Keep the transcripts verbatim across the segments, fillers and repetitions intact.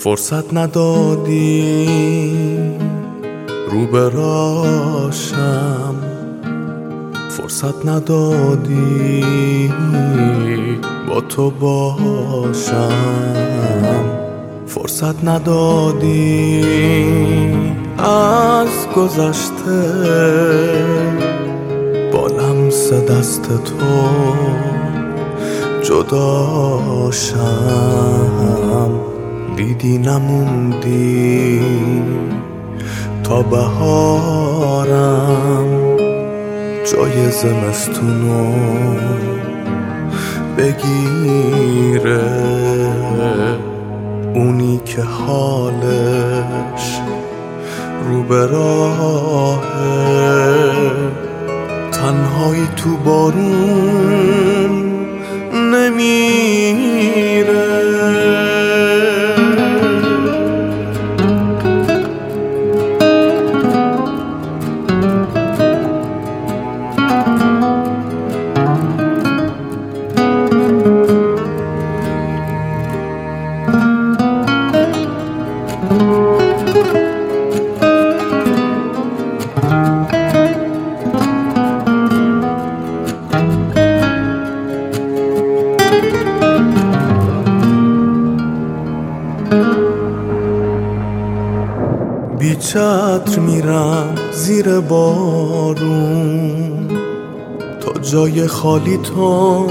فرصت ندادی رو به راشم، فرصت ندادی با تو باشم، فرصت ندادی از گذشته با لمس دست تو جداشم. دیدی نموندی تا بهارم جای زمستونو بگیره، اونی که حالش رو به راهه، تنهایی تو بارون نمیره. بی چتر میرم زیر بارون تا جای خالی تو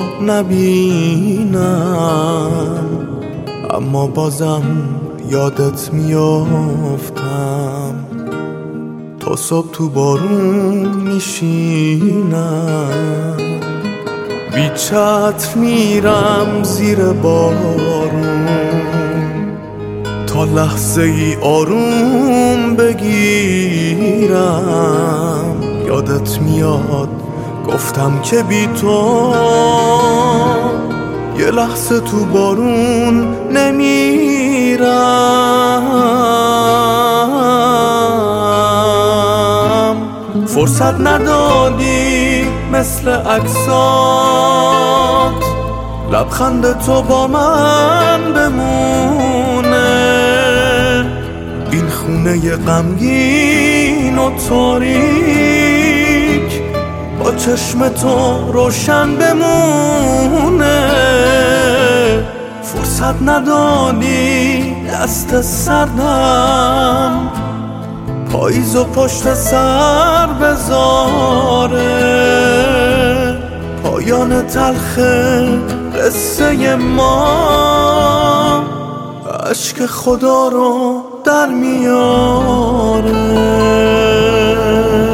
نبینم، اما بازم یادت میافتم، تا صبح تو بارون میشینم. بی چتر میرم زیر بارون تا لحظه ای آروم بگیرم. یادت میاد گفتم که بی تو یه لحظه تو بارون نمیرم. فرصت ندادی مثل عکسات لبخند تو با من بمونه، این خونه غمگین و تاریک با چشم تو روشن بمونه. فرصت ندادی دست سردم پاییز و پشت سر بذاره، پایان تلخ قصه ما عشق خدا رو در میاره.